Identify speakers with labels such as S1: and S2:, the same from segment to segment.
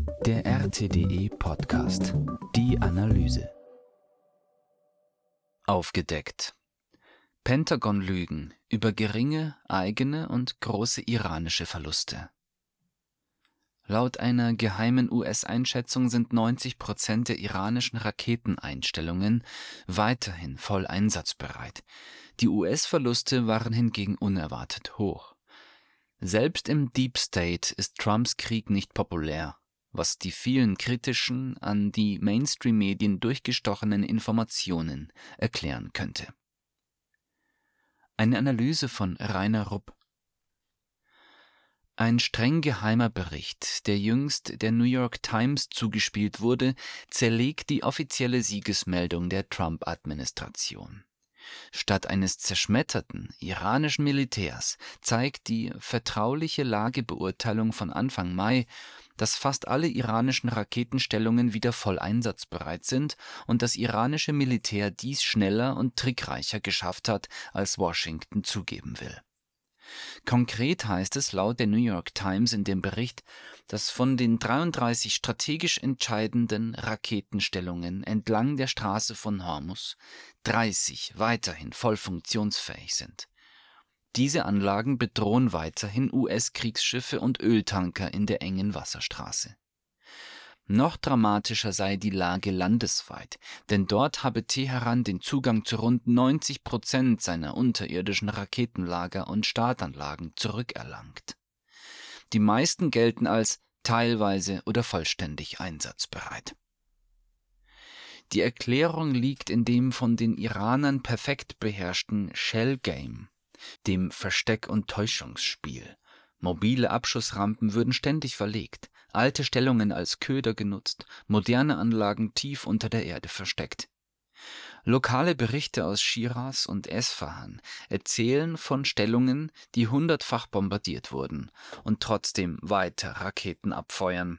S1: Der RTDE Podcast. Die Analyse. Aufgedeckt. Pentagon-Lügen über geringe eigene und große iranische Verluste. Laut einer geheimen US-Einschätzung sind 90% der iranischen Raketeneinstellungen weiterhin voll einsatzbereit. Die US-Verluste waren hingegen unerwartet hoch. Selbst im Deep State ist Trumps Krieg nicht populär, was die vielen kritischen, an die Mainstream-Medien durchgestochenen Informationen erklären könnte. Eine Analyse von Rainer Rupp. Ein streng geheimer Bericht, der jüngst der New York Times zugespielt wurde, zerlegt die offizielle Siegesmeldung der Trump-Administration. Statt eines zerschmetterten iranischen Militärs zeigt die vertrauliche Lagebeurteilung von Anfang Mai, dass fast alle iranischen Raketenstellungen wieder voll einsatzbereit sind und das iranische Militär dies schneller und trickreicher geschafft hat, als Washington zugeben will. Konkret heißt es laut der New York Times in dem Bericht, dass von den 33 strategisch entscheidenden Raketenstellungen entlang der Straße von Hormuz 30 weiterhin voll funktionsfähig sind. Diese Anlagen bedrohen weiterhin US-Kriegsschiffe und Öltanker in der engen Wasserstraße. Noch dramatischer sei die Lage landesweit, denn dort habe Teheran den Zugang zu rund 90% seiner unterirdischen Raketenlager und Startanlagen zurückerlangt. Die meisten gelten als teilweise oder vollständig einsatzbereit. Die Erklärung liegt in dem von den Iranern perfekt beherrschten Shell-Game, dem Versteck- und Täuschungsspiel. Mobile Abschussrampen würden ständig verlegt, alte Stellungen als Köder genutzt, moderne Anlagen tief unter der Erde versteckt. Lokale Berichte aus Schiraz und Esfahan erzählen von Stellungen, die 100-fach bombardiert wurden und trotzdem weiter Raketen abfeuern.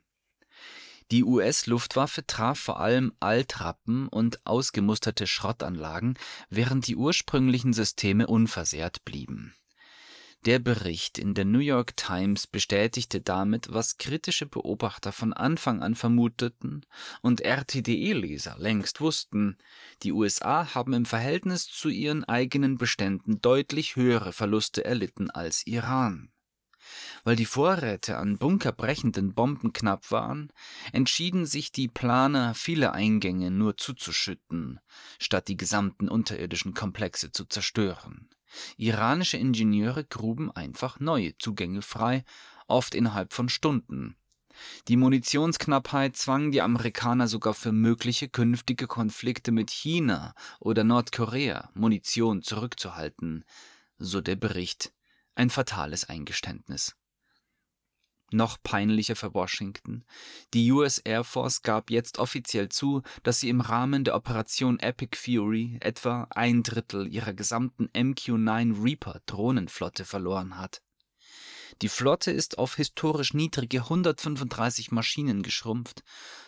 S1: Die US-Luftwaffe traf vor allem Altrappen und ausgemusterte Schrottanlagen, während die ursprünglichen Systeme unversehrt blieben. Der Bericht in der New York Times bestätigte damit, was kritische Beobachter von Anfang an vermuteten und RTDE-Leser längst wussten: Die USA haben im Verhältnis zu ihren eigenen Beständen deutlich höhere Verluste erlitten als Iran. Weil die Vorräte an bunkerbrechenden Bomben knapp waren, entschieden sich die Planer, viele Eingänge nur zuzuschütten, statt die gesamten unterirdischen Komplexe zu zerstören. Iranische Ingenieure gruben einfach neue Zugänge frei, oft innerhalb von Stunden. Die Munitionsknappheit zwang die Amerikaner sogar für mögliche künftige Konflikte mit China oder Nordkorea Munition zurückzuhalten, so der Bericht. Ein fatales Eingeständnis. Noch peinlicher für Washington: Die US Air Force gab jetzt offiziell zu, dass sie im Rahmen der Operation Epic Fury etwa 1/3 ihrer gesamten MQ-9 Reaper Drohnenflotte verloren hat. Die Flotte ist auf historisch niedrige 135 Maschinen geschrumpft,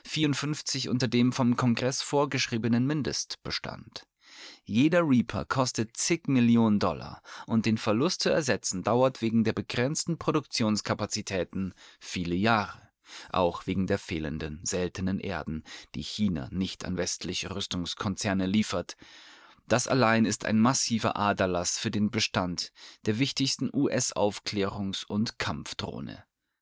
S1: 54 unter dem vom Kongress vorgeschriebenen Mindestbestand. Jeder Reaper kostet zig Millionen $, und den Verlust zu ersetzen dauert wegen der begrenzten Produktionskapazitäten viele Jahre. Auch wegen der fehlenden seltenen Erden, die China nicht an westliche Rüstungskonzerne liefert. Das allein ist ein massiver Aderlass für den Bestand der wichtigsten US-Aufklärungs- und Kampfdrohne.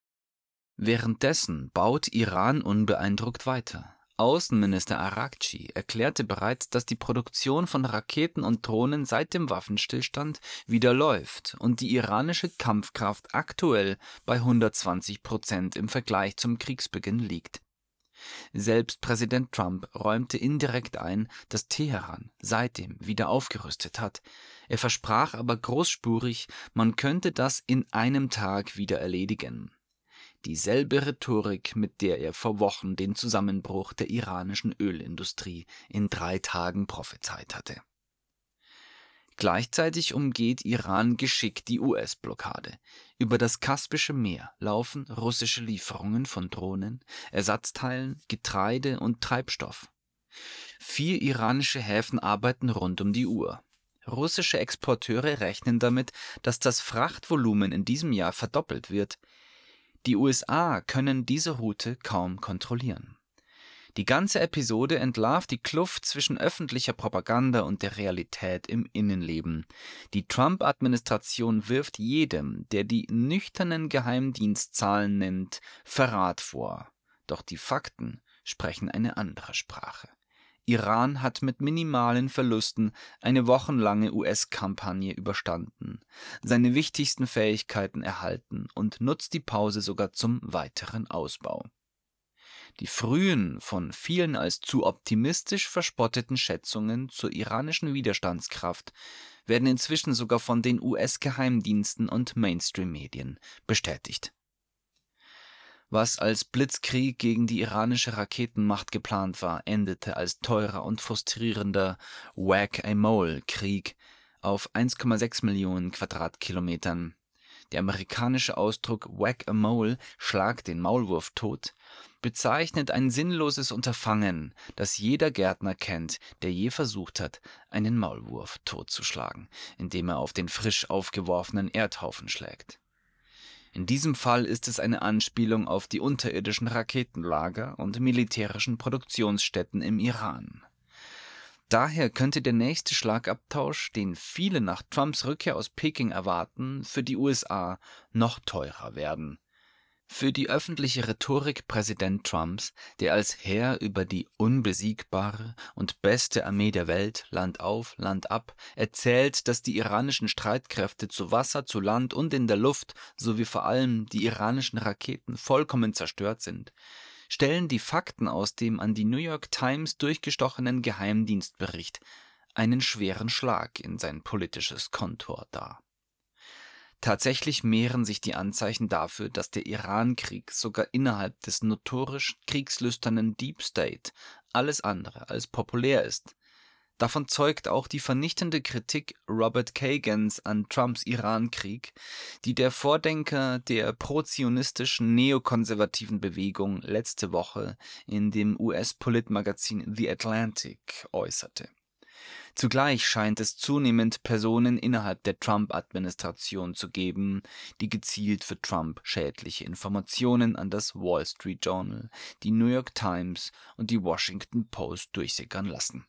S1: Währenddessen baut Iran unbeeindruckt weiter. Außenminister Araghchi erklärte bereits, dass die Produktion von Raketen und Drohnen seit dem Waffenstillstand wieder läuft und die iranische Kampfkraft aktuell bei 120% im Vergleich zum Kriegsbeginn liegt. Selbst Präsident Trump räumte indirekt ein, dass Teheran seitdem wieder aufgerüstet hat. Er versprach aber großspurig, man könnte das in einem Tag wieder erledigen. Dieselbe Rhetorik, mit der er vor Wochen den Zusammenbruch der iranischen Ölindustrie in 3 Tagen prophezeit hatte. Gleichzeitig umgeht Iran geschickt die US-Blockade. Über das Kaspische Meer laufen russische Lieferungen von Drohnen, Ersatzteilen, Getreide und Treibstoff. 4 iranische Häfen arbeiten rund um die Uhr. Russische Exporteure rechnen damit, dass das Frachtvolumen in diesem Jahr verdoppelt wird. Die USA können diese Route kaum kontrollieren. Die ganze Episode entlarvt die Kluft zwischen öffentlicher Propaganda und der Realität im Innenleben. Die Trump-Administration wirft jedem, der die nüchternen Geheimdienstzahlen nennt, Verrat vor. Doch die Fakten sprechen eine andere Sprache. Iran hat mit minimalen Verlusten eine wochenlange US-Kampagne überstanden, seine wichtigsten Fähigkeiten erhalten und nutzt die Pause sogar zum weiteren Ausbau. Die frühen, von vielen als zu optimistisch verspotteten Schätzungen zur iranischen Widerstandskraft werden inzwischen sogar von den US-Geheimdiensten und Mainstream-Medien bestätigt. Was als Blitzkrieg gegen die iranische Raketenmacht geplant war, endete als teurer und frustrierender Whack-a-Mole-Krieg auf 1,6 Millionen Quadratkilometern. Der amerikanische Ausdruck Whack-a-Mole, Schlag den Maulwurf tot, bezeichnet ein sinnloses Unterfangen, das jeder Gärtner kennt, der je versucht hat, einen Maulwurf totzuschlagen, indem er auf den frisch aufgeworfenen Erdhaufen schlägt. In diesem Fall ist es eine Anspielung auf die unterirdischen Raketenlager und militärischen Produktionsstätten im Iran. Daher könnte der nächste Schlagabtausch, den viele nach Trumps Rückkehr aus Peking erwarten, für die USA noch teurer werden. Für die öffentliche Rhetorik Präsident Trumps, der als Herr über die unbesiegbare und beste Armee der Welt Land auf, Land ab erzählt, dass die iranischen Streitkräfte zu Wasser, zu Land und in der Luft sowie vor allem die iranischen Raketen vollkommen zerstört sind, stellen die Fakten aus dem an die New York Times durchgestochenen Geheimdienstbericht einen schweren Schlag in sein politisches Kontor dar. Tatsächlich mehren sich die Anzeichen dafür, dass der Iran-Krieg sogar innerhalb des notorisch kriegslüsternen Deep State alles andere als populär ist. Davon zeugt auch die vernichtende Kritik Robert Kagans an Trumps Iran-Krieg, die der Vordenker der pro-zionistischen neokonservativen Bewegung letzte Woche in dem US-Politmagazin The Atlantic äußerte. Zugleich scheint es zunehmend Personen innerhalb der Trump-Administration zu geben, die gezielt für Trump schädliche Informationen an das Wall Street Journal, die New York Times und die Washington Post durchsickern lassen.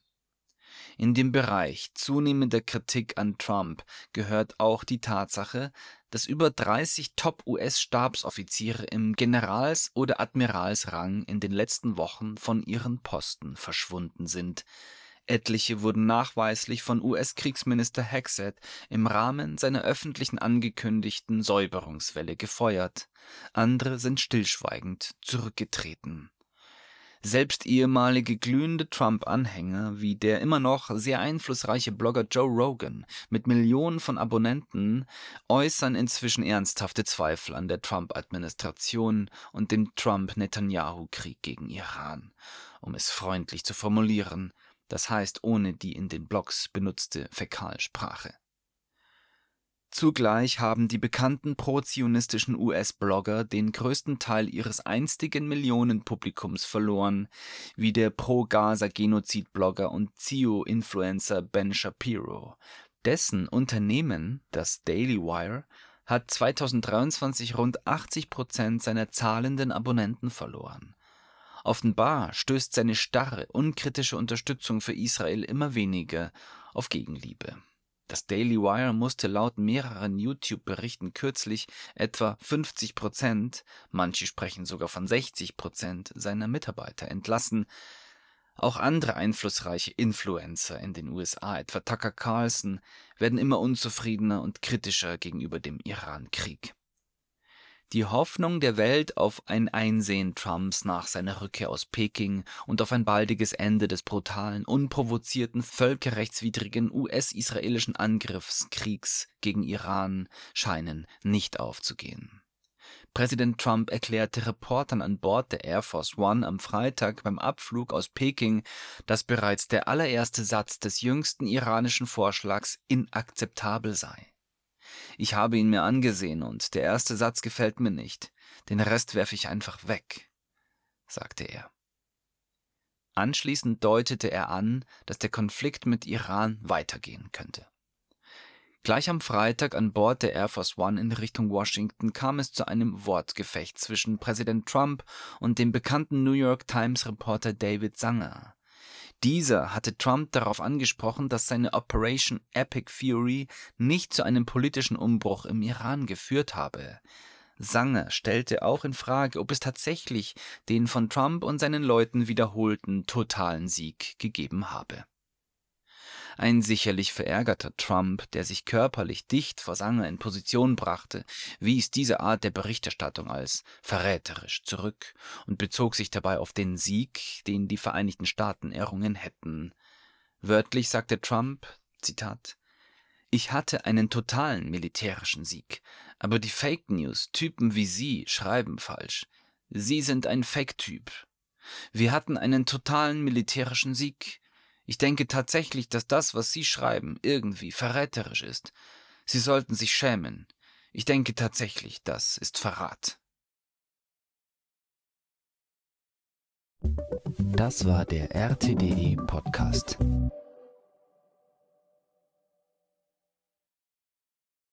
S1: In dem Bereich zunehmender Kritik an Trump gehört auch die Tatsache, dass über 30 Top-US-Stabsoffiziere im Generals- oder Admiralsrang in den letzten Wochen von ihren Posten verschwunden sind. Etliche wurden nachweislich von US-Kriegsminister Hegseth im Rahmen seiner öffentlichen angekündigten Säuberungswelle gefeuert. Andere sind stillschweigend zurückgetreten. Selbst ehemalige glühende Trump-Anhänger wie der immer noch sehr einflussreiche Blogger Joe Rogan mit Millionen von Abonnenten äußern inzwischen ernsthafte Zweifel an der Trump-Administration und dem Trump-Netanyahu-Krieg gegen Iran, um es freundlich zu formulieren. Das heißt ohne die in den Blogs benutzte Fäkalsprache. Zugleich haben die bekannten pro-zionistischen US-Blogger den größten Teil ihres einstigen Millionenpublikums verloren, wie der Pro-Gaza-Genozid-Blogger und Zio-Influencer Ben Shapiro. Dessen Unternehmen, das Daily Wire, hat 2023 rund 80% seiner zahlenden Abonnenten verloren. Offenbar stößt seine starre, unkritische Unterstützung für Israel immer weniger auf Gegenliebe. Das Daily Wire musste laut mehreren YouTube-Berichten kürzlich etwa 50%, manche sprechen sogar von 60% seiner Mitarbeiter entlassen. Auch andere einflussreiche Influencer in den USA, etwa Tucker Carlson, werden immer unzufriedener und kritischer gegenüber dem Iran-Krieg. Die Hoffnung der Welt auf ein Einsehen Trumps nach seiner Rückkehr aus Peking und auf ein baldiges Ende des brutalen, unprovozierten, völkerrechtswidrigen US-israelischen Angriffskriegs gegen Iran scheinen nicht aufzugehen. Präsident Trump erklärte Reportern an Bord der Air Force One am Freitag beim Abflug aus Peking, dass bereits der allererste Satz des jüngsten iranischen Vorschlags inakzeptabel sei. Ich habe ihn mir angesehen und der erste Satz gefällt mir nicht. Den Rest werfe ich einfach weg, sagte er. Anschließend deutete er an, dass der Konflikt mit Iran weitergehen könnte. Gleich am Freitag an Bord der Air Force One in Richtung Washington kam es zu einem Wortgefecht zwischen Präsident Trump und dem bekannten New York Times-Reporter David Sanger. Dieser hatte Trump darauf angesprochen, dass seine Operation Epic Fury nicht zu einem politischen Umbruch im Iran geführt habe. Sanger stellte auch in Frage, ob es tatsächlich den von Trump und seinen Leuten wiederholten totalen Sieg gegeben habe. Ein sicherlich verärgerter Trump, der sich körperlich dicht vor Sanger in Position brachte, wies diese Art der Berichterstattung als verräterisch zurück und bezog sich dabei auf den Sieg, den die Vereinigten Staaten errungen hätten. Wörtlich sagte Trump, Zitat, „Ich hatte einen totalen militärischen Sieg, aber die Fake News, Typen wie Sie, schreiben falsch. Sie sind ein Fake-Typ. Wir hatten einen totalen militärischen Sieg. Ich denke tatsächlich, dass das, was Sie schreiben, irgendwie verräterisch ist. Sie sollten sich schämen. Ich denke tatsächlich, das ist Verrat."
S2: Das war der RTDE Podcast.